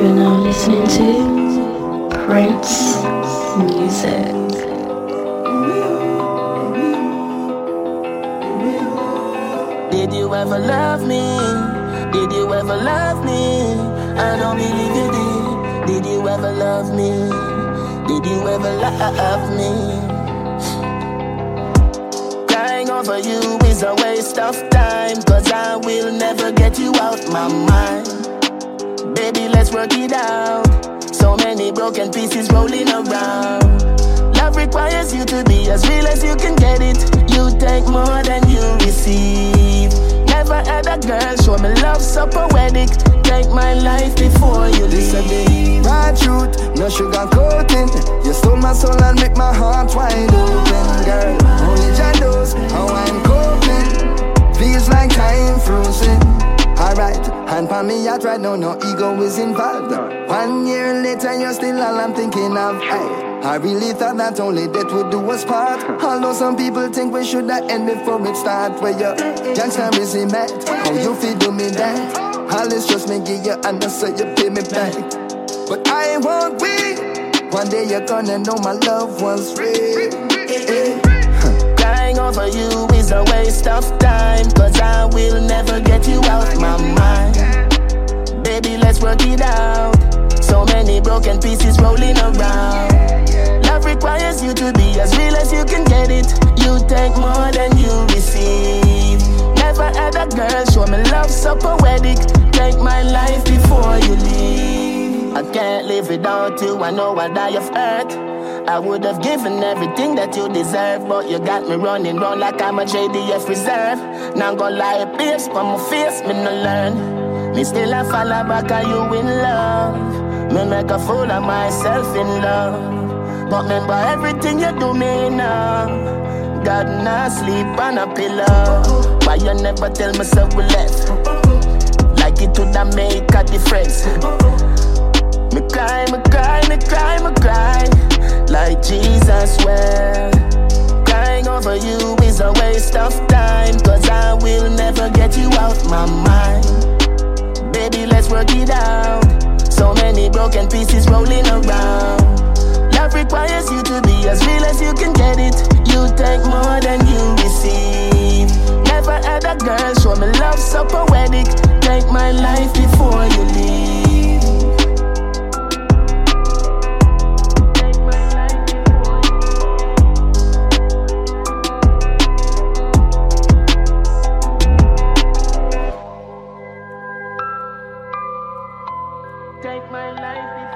You're now listening to Prince Music. Did you ever love me? Did you ever love me? I don't believe you did. Did you ever love me? Did you ever love me? Crying over you is a waste of time, 'cause I will never get you out my mind. Baby, let's work it out. So many broken pieces rolling around. Love requires you to be as real as you can get it. You take more than you receive. Never had a girl show me love so poetic. Take my life before you leave. Right truth, no sugar coating. You stole my soul and make my heart wide open, girl. Only Jah knows how I'm coping. Feels like time frozen. Alright, hand pa me out right now, no ego is involved. 1 year later, you're still all I'm thinking of. I really thought that only death would do us part. Although some people think we should have end before it start. Where you youngster is mad, how you feel do me that? All this just me give you and so you pay me back. But I won't wait. One day you're gonna know my love was real. Crying over you is a waste of time, 'cause I will never get you out my mind. Baby, let's work it out. So many broken pieces rolling around. Love requires you to be as real as you can get it. You take more than you receive. Never had a girl show me love so poetic. Take my life before you leave. I can't live without you, I know I die of hurt. I would have given everything that you deserve, but you got me running round like I'm a JDF reserve. Now go lie babes on my face, me no learn. Me still a fall back at you in love. Me make a fool of myself in love. But remember everything you do me now. God not sleep on a pillow. Why you never tell me so we left? Like it would have make a difference. Me cry, me cry, me cry, me cry. Like Jesus well. Crying over you is a waste of time, 'cause I will never get you out my mind. Baby, let's work it out. So many broken pieces rolling around. Love requires you to be as real as you can get it. You take more than you receive. Never had a girl show me love so poetic. Take my life before you leave. Take my life before you leave. Take my life before